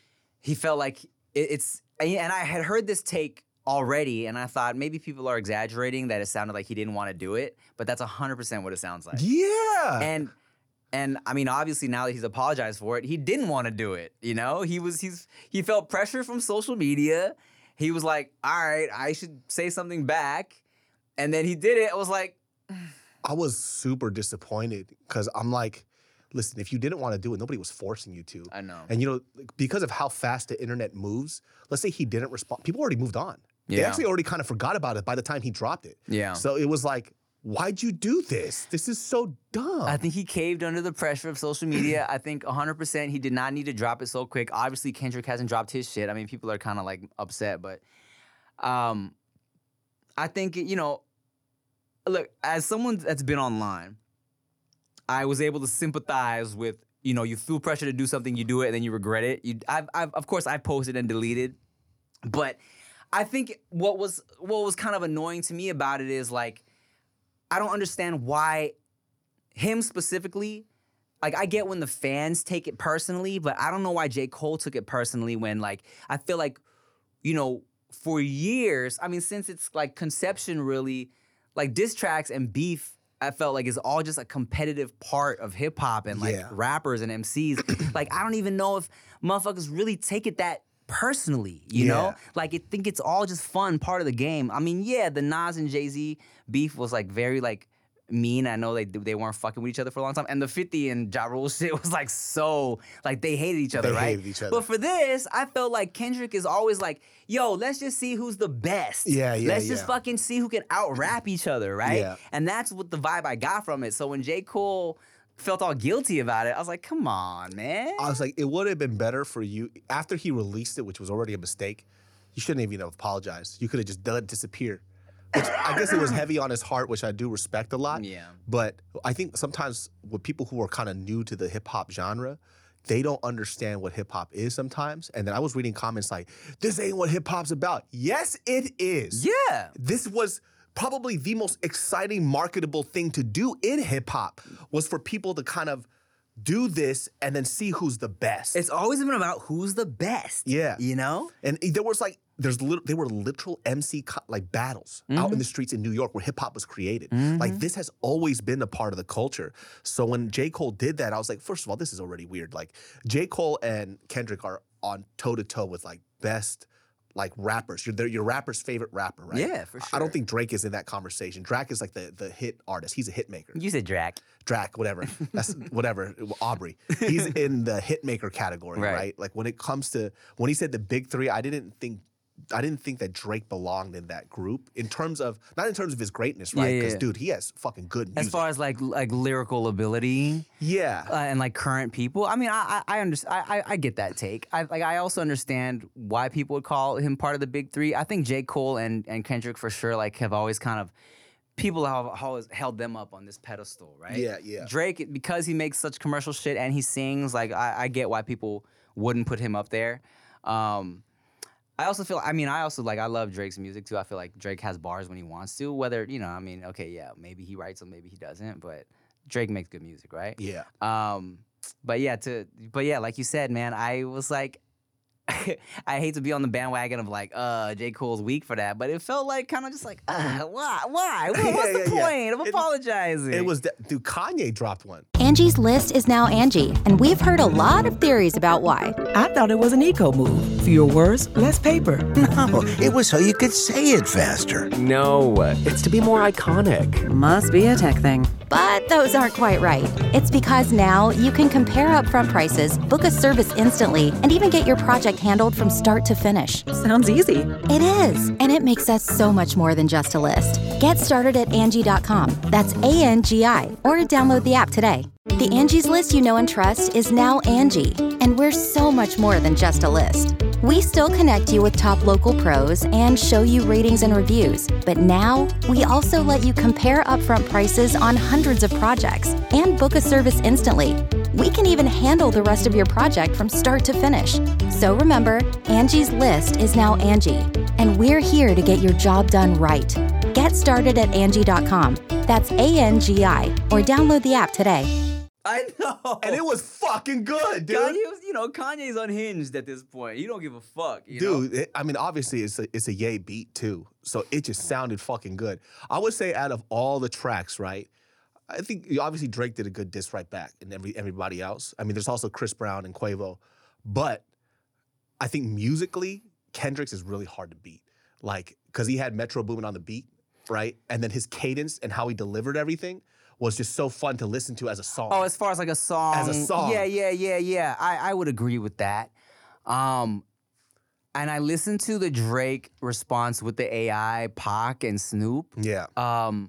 he felt like it, it's, and I had heard this take already, and I thought maybe people are exaggerating that it sounded like he didn't want to do it, but that's one hundred percent what it sounds like. Yeah. And, And I mean, obviously now that he's apologized for it, he didn't want to do it. You know, he was he's he felt pressure from social media. He was like, all right, I should say something back. And then he did it. I was like, I was super disappointed because I'm like, listen, if you didn't want to do it, nobody was forcing you to. I know. And you know, because of how fast the internet moves, let's say he didn't respond, people already moved on. Yeah. They actually already kind of forgot about it by the time he dropped it. Yeah. So it was like, why'd you do this? This is so dumb. I think he caved under the pressure of social media. I think one hundred percent he did not need to drop it so quick. Obviously, Kendrick hasn't dropped his shit. I mean, people are kind of like upset, but um, I think, you know, look, as someone that's been online, I was able to sympathize with, you know, you feel pressure to do something, you do it, and then you regret it. You, I've, I've, of course, I posted and deleted, but I think what was what was kind of annoying to me about it is like, I don't understand why him specifically, like I get when the fans take it personally, but I don't know why J. Cole took it personally when like, I feel like, you know, for years, I mean, since it's like conception really, like diss tracks and beef, I felt like is all just a competitive part of hip hop and like yeah. rappers and M Cs. Like, I don't even know if motherfuckers really take it that personally, you yeah. know? Like, I think it's all just fun, part of the game. I mean, yeah, the Nas and Jay-Z beef was like very like mean. I know they they weren't fucking with each other for a long time. And the fifty and Ja Rule shit was like so, like they hated each other, They right? hated each other. But for this, I felt like Kendrick is always like, yo, let's just see who's the best. Yeah, yeah, Let's just yeah. fucking see who can out-rap each other, right? Yeah. And that's what the vibe I got from it. So when J. Cole felt all guilty about it, I was like, come on, man. I was like, it would have been better for you after he released it, which was already a mistake. You shouldn't even have apologized. You could have just let it disappear. Which I guess it was heavy on his heart, which I do respect a lot. Yeah. But I think sometimes with people who are kind of new to the hip hop genre, they don't understand what hip hop is sometimes. And then I was reading comments like, this ain't what hip hop's about. Yes, it is. Yeah. This was probably the most exciting, marketable thing to do in hip hop was for people to kind of do this and then see who's the best. It's always been about who's the best. Yeah. You know? And there was like, there's lit- there were literal M C co- like battles out in the streets in New York where hip hop was created. Like this has always been a part of the culture. So when J. Cole did that, I was like, first of all, this is already weird. Like J. Cole and Kendrick are on toe to toe with like best like rappers. You're they're your rapper's favorite rapper, right? Yeah, for I sure. don't think Drake is in that conversation. Drake is like the the hit artist. He's a hit maker. You said Drac. Drac, whatever. That's whatever. Aubrey. He's in the hit maker category, Right. right. Like when it comes to when he said the big three, I didn't think I didn't think that Drake belonged in that group in terms of not in terms of his greatness, right? Yeah, Because yeah. dude, he has fucking good music. As far as like like lyrical ability yeah. uh, and like current people, I mean, I I, I understand. I, I I get that take. I like I also understand why people would call him part of the big three. I think J. Cole and and Kendrick for sure like have always kind of people have always held them up on this pedestal, right? Yeah, yeah. Drake, because he makes such commercial shit and he sings, like I, I get why people wouldn't put him up there. Um, I also feel, I mean, I also like, I love Drake's music too. I feel like Drake has bars when he wants to, whether, you know, I mean, okay, yeah, maybe he writes them, maybe he doesn't, but Drake makes good music, right? Yeah. Um, but yeah, to, but yeah, like you said, man, I was like, I hate to be on the bandwagon of like, uh, J. Cole's weak for that, but it felt like kind of just like, uh, why, why? What- What's Yeah, the yeah, yeah. point of It- apologizing? It was that dude, Kanye dropped one. Angie's List is now Angie, and we've heard a lot of theories about why. I thought it was an eco move. Fewer words, less paper. No, it was so you could say it faster. No, it's to be more iconic. Must be a tech thing. But those aren't quite right. It's because now you can compare upfront prices, book a service instantly, and even get your project handled from start to finish. Sounds easy. It is, and it makes us so much more than just a list. Get started at Angie dot com. That's A N G I, or download the app today. The Angie's List you know and trust is now Angie, and we're so much more than just a list. We still connect you with top local pros and show you ratings and reviews, but now we also let you compare upfront prices on hundreds of projects and book a service instantly. We can even handle the rest of your project from start to finish. So remember, Angie's List is now Angie, and we're here to get your job done right. Get started at Angie dot com. That's A N G I, or download the app today. I know. And it was fucking good, dude. Kanye was, you know, Kanye's unhinged at this point. He don't give a fuck, you know? Dude, it, I mean, obviously it's a, it's a yay beat too, so it just sounded fucking good. I would say out of all the tracks, right, I think obviously Drake did a good diss right back, and every everybody else. I mean, there's also Chris Brown and Quavo, but I think musically, Kendrick's is really hard to beat, like because he had Metro Boomin on the beat, right, and then his cadence and how he delivered everything was just so fun to listen to as a song. Oh, as far as like a song. As a song. Yeah, yeah, yeah, yeah. I, I would agree with that. Um, and I listened to the Drake response with the A I, Pac, and Snoop. Yeah. Um,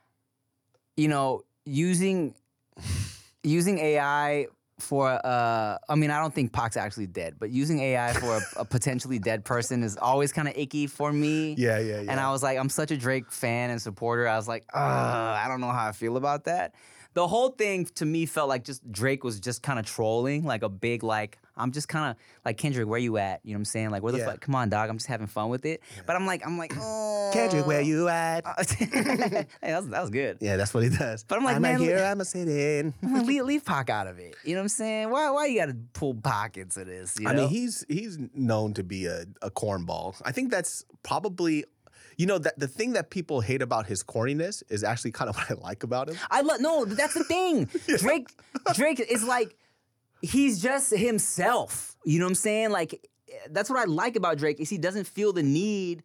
you know, using using A I for uh, I mean, I don't think Pac's actually dead, but using A I for a, a potentially dead person is always kind of icky for me. Yeah, yeah, yeah. And I was like, I'm such a Drake fan and supporter. I was like, uh, I don't know how I feel about that. The whole thing to me felt like just Drake was just kind of trolling, like a big like, I'm just kind of like, Kendrick, where you at? You know what I'm saying? Like, where the Yeah. fuck? Come on, dog. I'm just having fun with it. But I'm like, I'm like, oh. Kendrick, where you at? Hey, that was, that was good. Yeah, that's what he does. But I'm like, I'm man, not here, li- I'm a sitting. I'm like, leave, leave Pac out of it. You know what I'm saying? Why why you got to pull Pac into this? You I know? mean, he's he's known to be a, a cornball. I think that's probably, you know, that the thing that people hate about his corniness is actually kind of what I like about him. I love no, that's the thing. Drake Drake is like he's just himself. You know what I'm saying? Like that's what I like about Drake is he doesn't feel the need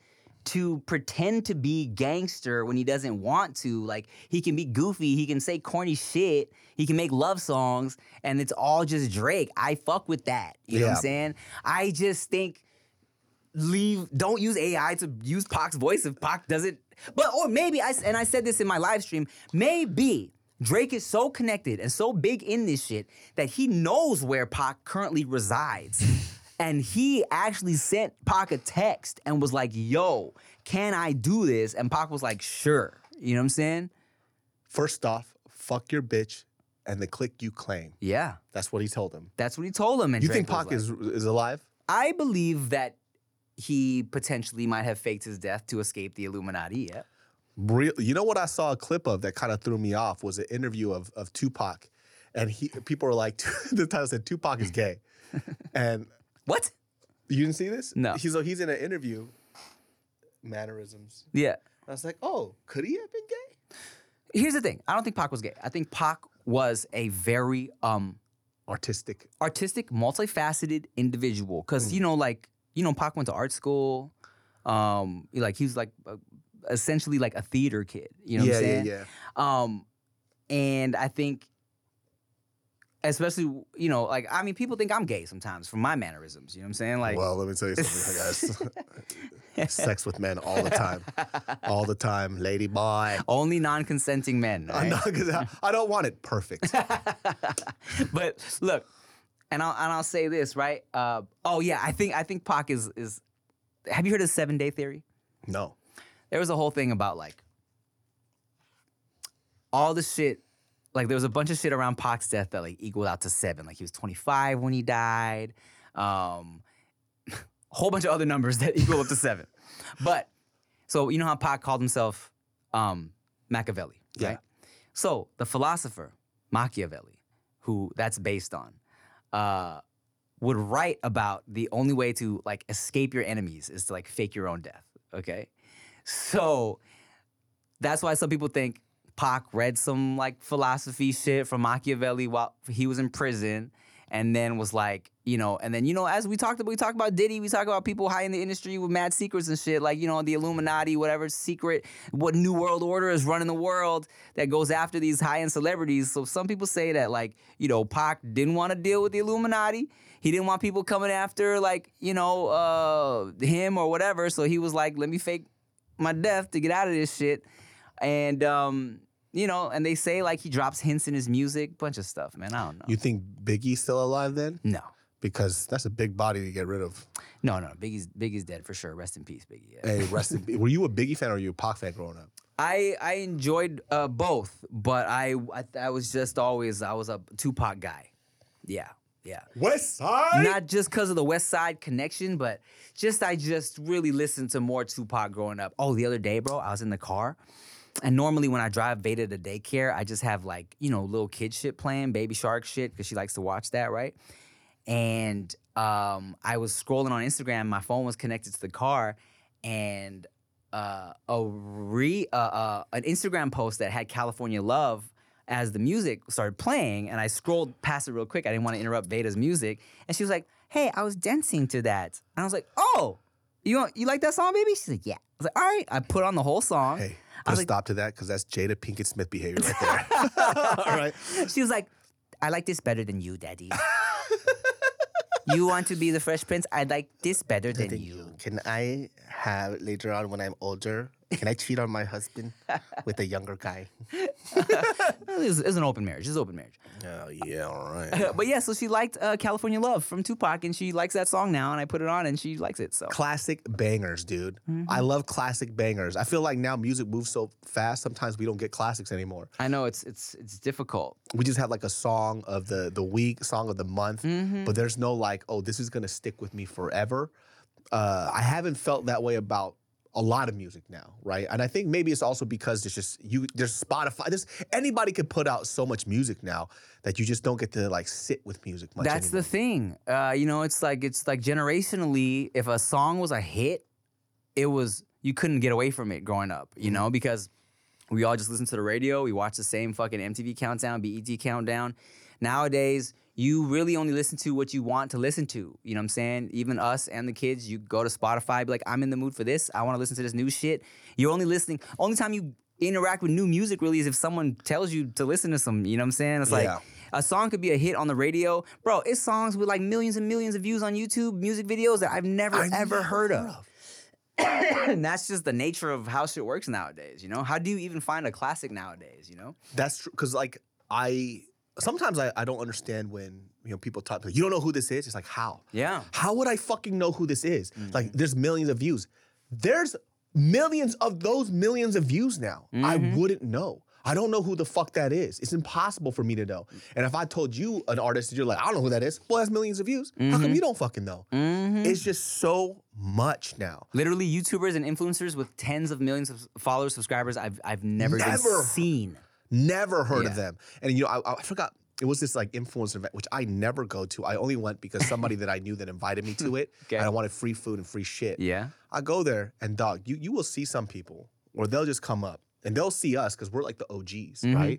to pretend to be gangster when he doesn't want to. Like, he can be goofy, he can say corny shit, he can make love songs, and it's all just Drake. I fuck with that. You know what Yeah. I'm saying? I just think leave, don't use A I to use Pac's voice if Pac doesn't. But, or maybe, I, and I said this in my live stream, maybe Drake is so connected and so big in this shit that he knows where Pac currently resides. And he actually sent Pac a text and was like, yo, can I do this? And Pac was like, sure. You know what I'm saying? First off, fuck your bitch and the click you claim. Yeah. That's what he told him. That's what he told him. And You Drake think was Pac like- is is alive? I believe that he potentially might have faked his death to escape the Illuminati, yeah. Real, you know what I saw a clip of that kind of threw me off was an interview of of Tupac, and he people were like, the title said Tupac is gay, and what? You didn't see this? No. He's so he's in an interview, mannerisms. Yeah. I was like, oh, could he have been gay? Here's the thing. I don't think Pac was gay. I think Pac was a very um artistic, artistic, multifaceted individual. Because Mm. you know, like you know, Pac went to art school. Um, like he was like uh, essentially like a theater kid. You know yeah, what I'm saying? yeah, yeah. Um, and I think, especially you know, like I mean, people think I'm gay sometimes from my mannerisms. You know what I'm saying? Like, well, let me tell you something, guys. Sex with men all the time, all the time, lady boy. Only non-consenting men. I'm Right? not, 'cause I, I don't want it perfect. But look, and I'll and I'll say this, right? Uh, oh yeah, I think I think Pac is is. Have you heard of seven day theory? No. There was a whole thing about like all the shit. Like there was a bunch of shit around Pac's death that like equaled out to seven. Like he was twenty-five when he died. Um, a whole bunch of other numbers that equal up to seven. But so you know how Pac called himself um, Machiavelli, Yeah. right? So the philosopher Machiavelli, who that's based on, uh, would write about the only way to like escape your enemies is to like fake your own death. Okay, so that's why some people think Pac read some like philosophy shit from Machiavelli while he was in prison, and then was like, you know, and then you know, as we talked about, we talked about Diddy, we talk about people high in the industry with mad secrets and shit, like you know, the Illuminati, whatever secret, what new world order is running the world that goes after these high end celebrities. So some people say that like, you know, Pac didn't want to deal with the Illuminati. He didn't want people coming after like, you know, uh, him or whatever. So he was like, let me fake my death to get out of this shit. And, um, you know, and they say like he drops hints in his music, bunch of stuff, man. I don't know. You think Biggie's still alive then? No. Because that's a big body to get rid of. No, no. Biggie's Biggie's dead for sure. Rest in peace, Biggie. Yeah. Hey, rest in, were you a Biggie fan or were you a Pac fan growing up? I I enjoyed uh, both, but I, I I was just always I was a Tupac guy. Yeah, yeah. West Side? Not just because of the West Side connection, but just I just really listened to more Tupac growing up. Oh, the other day, bro, I was in the car. And normally when I drive Veda to daycare, I just have like, you know, little kid shit playing, Baby Shark shit, because she likes to watch that, right? And um, I was scrolling on Instagram. My phone was connected to the car, and uh, a re uh, uh, an Instagram post that had California Love as the music started playing, and I scrolled past it real quick. I didn't want to interrupt Veda's music, and she was like, "Hey, I was dancing to that," and I was like, "Oh, you want, you like that song, baby?" She's like, "Yeah." I was like, "All right." I put on the whole song. Hey, I put a was like, stop to that because that's Jada Pinkett Smith behavior right there. All right. She was like, "I like this better than you, Daddy." You want to be the Fresh Prince? I like this better than you. Can I have later on when I'm older? Can I cheat on my husband with a younger guy? It's, it's an open marriage. It's an open marriage. Oh yeah, all right. But yeah, so she liked uh, California Love from Tupac, and she likes that song now, and I put it on, and she likes it. So Classic bangers, dude. I love classic bangers. I feel like now music moves so fast. Sometimes we don't get classics anymore. I know it's it's it's difficult. We just have like a song of the the week, song of the month, but there's no like, oh, this is gonna stick with me forever. Uh, I haven't felt that way about a lot of music now, right? And I think maybe it's also because there's just you there's Spotify. There's anybody could put out so much music now that you just don't get to like sit with music much. That's anymore. the thing. Uh, you know, it's like it's like generationally, if a song was a hit, it was you couldn't get away from it growing up. You know, because we all just listen to the radio. We watch the same fucking M T V countdown, B E T countdown. Nowadays, you really only listen to what you want to listen to. You know what I'm saying? Even us and the kids, you go to Spotify, be like, I'm in the mood for this. I want to listen to this new shit. You're only listening. Only time you interact with new music really is if someone tells you to listen to some. You know what I'm saying? It's like Yeah. a song could be a hit on the radio. Bro, it's songs with like millions and millions of views on YouTube, music videos that I've never I ever never heard of. of. And that's just the nature of how shit works nowadays, you know? How do you even find a classic nowadays, you know? That's true. Because like I sometimes I, I don't understand when you know people talk. Like, you don't know who this is. It's like how? Yeah. How would I fucking know who this is? Mm-hmm. Like there's millions of views. There's millions of those millions of views now. Mm-hmm. I wouldn't know. I don't know who the fuck that is. It's impossible for me to know. And if I told you an artist, you're like, I don't know who that is. Well, that's millions of views. How come you don't fucking know? Mm-hmm. It's just so much now. Literally, YouTubers and influencers with tens of millions of followers, subscribers, I've I've never, Never. even seen. Never heard Yeah. of them. And you know, I, I forgot. It was this like influencer event, which I never go to. I only went because somebody that I knew that invited me to it, Okay. and I wanted free food and free shit. Yeah. I go there, and dog, you you will see some people, or they'll just come up, and they'll see us because we're like the O Gs, Mhm. right?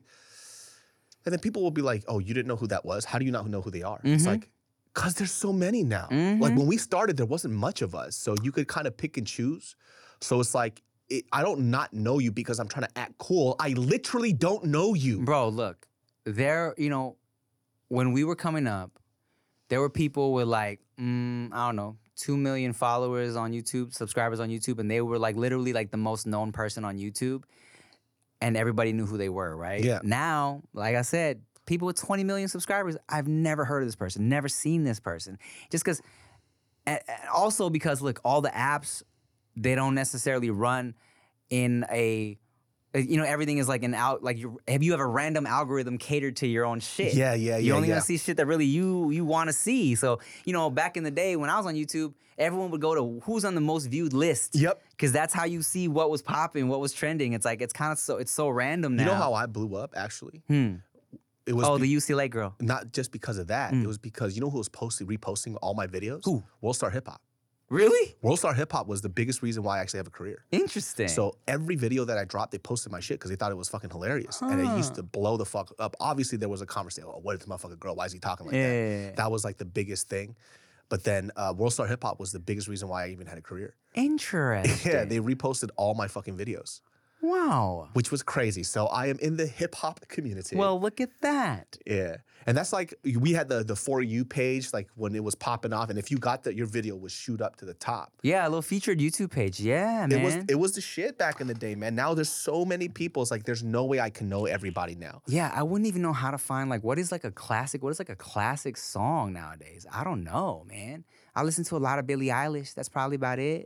And then people will be like, "Oh, you didn't know who that was? How do you not know who they are?" It's Mhm. like, cause there's so many now. Mhm. Like when we started, there wasn't much of us, so you could kind of pick and choose. So it's like, it, I don't not know you because I'm trying to act cool. I literally don't know you. Bro, look, there, you know, when we were coming up, there were people with like, mm, I don't know, two million followers on YouTube, subscribers on YouTube, and they were like literally like the most known person on YouTube, and everybody knew who they were, right? Yeah. Now, like I said, people with twenty million subscribers, I've never heard of this person, never seen this person, just because, and and also because look, all the apps, they don't necessarily run in a, you know, everything is like an out, like, you have you have a random algorithm catered to your own shit. Yeah, yeah, You're yeah, only yeah. gonna see shit that really you you want to see. So, you know, back in the day when I was on YouTube, everyone would go to who's on the most viewed list. Yep. Because that's how you see what was popping, what was trending. It's like, it's kind of so, it's so random now. You know how I blew up actually? Hmm. It was Oh, be- the U C L A girl. not just because of that. It was because you know who was posting reposting all my videos? Who? World Star Hip Hop. Really? World Star Hip Hop was the biggest reason why I actually have a career. Interesting. So every video that I dropped, they posted my shit because they thought it was fucking hilarious. And it used to blow the fuck up. Obviously, there was a conversation. Oh, what is this motherfucking girl? Why is he talking like Yeah, that? yeah, yeah. That was like the biggest thing. But then uh, World Star Hip Hop was the biggest reason why I even had a career. Interesting. Yeah, they reposted all my fucking videos, Wow. which was crazy. So I am in the hip hop community. Well, look at that. Yeah. And that's like, we had the the For You page, like when it was popping off. And if you got that, your video would shoot up to the top. Yeah, a little featured YouTube page. Yeah, man. It was it was the shit back in the day, man. Now there's so many people. It's like, there's no way I can know everybody now. Yeah, I wouldn't even know how to find like what is like a classic, what is like a classic song nowadays? I don't know, man. I listen to a lot of Billie Eilish. That's probably about it.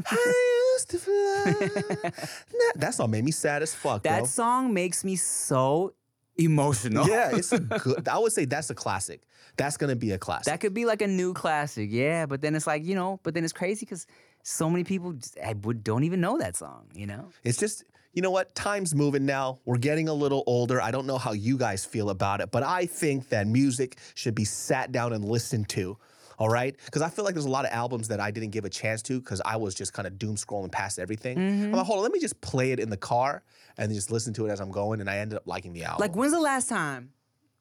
I used to fly. Nah, that song made me sad as fuck, That bro. song makes me so emotional. Yeah, it's a good. I would say that's a classic. That's gonna be a classic. That could be like a new classic, yeah. But then it's like, you know, but then it's crazy because so many people just, I would, don't even know that song, you know? It's just, you know what? Time's moving now. We're getting a little older. I don't know how you guys feel about it, but I think that music should be sat down and listened to. All right? Because I feel like there's a lot of albums that I didn't give a chance to because I was just kind of doom scrolling past everything. I'm like, hold on, let me just play it in the car and just listen to it as I'm going. And I ended up liking the album. Like, when's the last time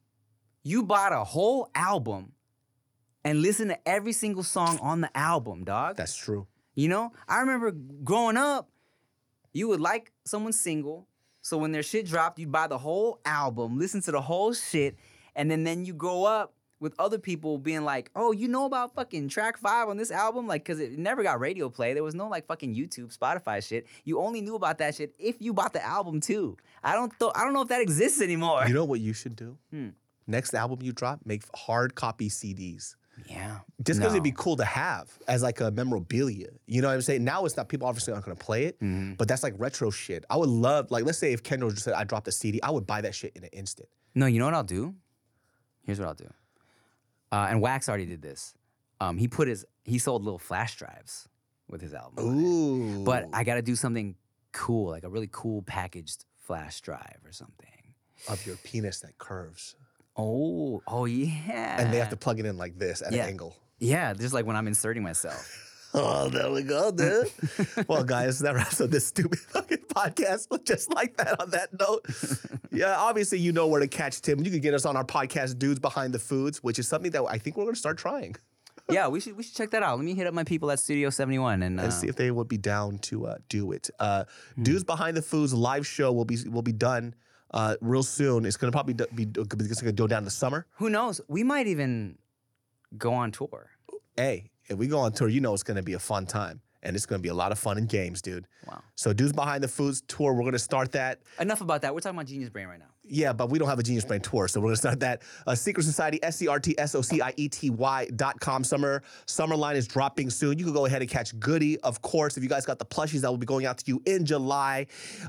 you bought a whole album and listened to every single song on the album, dog? That's true. You know, I remember growing up, you would like someone's single. So when their shit dropped, you'd buy the whole album, listen to the whole shit, and then, then you grow up with other people being like, oh, you know about fucking track five on this album? Like, because it never got radio play. There was no like fucking YouTube, Spotify shit. You only knew about that shit if you bought the album too. I don't th- I don't know if that exists anymore. You know what you should do? Hmm. Next album you drop, make hard copy C Ds. Yeah. Just because No. it'd be cool to have as like a memorabilia. You know what I'm saying? Now it's not, people obviously aren't gonna play it, Mm-hmm. but that's like retro shit. I would love, like, let's say if Kendall just said I dropped a C D, I would buy that shit in an instant. No, you know what I'll do? Here's what I'll do. Uh, and Wax already did this. Um, he put his, he sold little flash drives with his album. on it. Ooh. But I got to do something cool, like a really cool packaged flash drive or something. Of your penis that curves. Oh, oh yeah. And they have to plug it in like this at Yeah. an angle. Yeah, just like when I'm inserting myself. Oh, there we go, dude. Well, guys, that wraps up this stupid fucking podcast. Just like that on that note. Yeah, obviously you know where to catch Tim. You can get us on our podcast, Dudes Behind the Foods, which is something that I think we're going to start trying. Yeah, we should we should check that out. Let me hit up my people at Studio seventy-one and, uh, and see if they would be down to uh, do it. Uh, hmm. Dudes Behind the Foods live show will be will be done uh, real soon. It's going to probably be it's going to go down to summer. Who knows? We might even go on tour. Hey, if we go on tour, you know it's going to be a fun time. And it's going to be a lot of fun and games, dude. Wow. So Dudes Behind the Foods tour, we're going to start that. Enough about that. We're talking about Genius Brain right now. Yeah, but we don't have a Genius Brain tour, so we're going to start that. Uh, Secret Society, S C R T S O C I E T Y dot com. Summer, summer line is dropping soon. You can go ahead and catch Goody, of course. If you guys got the plushies, that will be going out to you in July.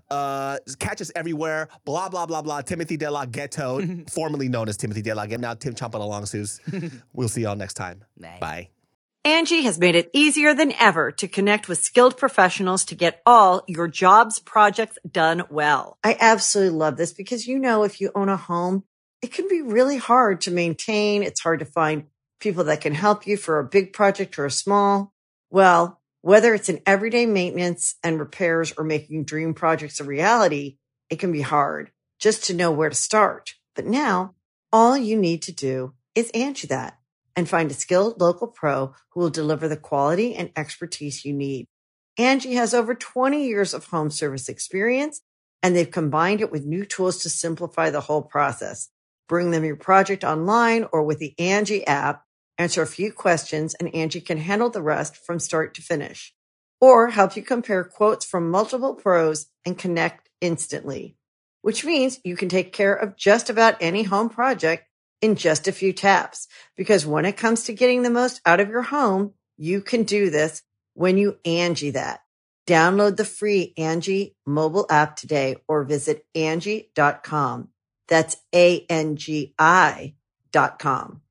Uh, catch us everywhere. Blah, blah, blah, blah. Timothy De La Ghetto, formerly known as Timothy De La Ghetto. Now Tim Chomping Along, Sus. We'll see y'all next time. Bye. Bye. Angie has made it easier than ever to connect with skilled professionals to get all your jobs projects done well. I absolutely love this because, you know, if you own a home, it can be really hard to maintain. It's hard to find people that can help you for a big project or a small. Well, whether it's in everyday maintenance and repairs or making dream projects a reality, it can be hard just to know where to start. But now all you need to do is Angie that. And find a skilled local pro who will deliver the quality and expertise you need. Angie has over twenty years of home service experience, and they've combined it with new tools to simplify the whole process. Bring them your project online or with the Angie app, answer a few questions, and Angie can handle the rest from start to finish. Or help you compare quotes from multiple pros and connect instantly, which means you can take care of just about any home project in just a few taps. Because when it comes to getting the most out of your home, you can do this when you Angie that. Download the free Angie mobile app today or visit Angie dot com. That's A N G I dot com.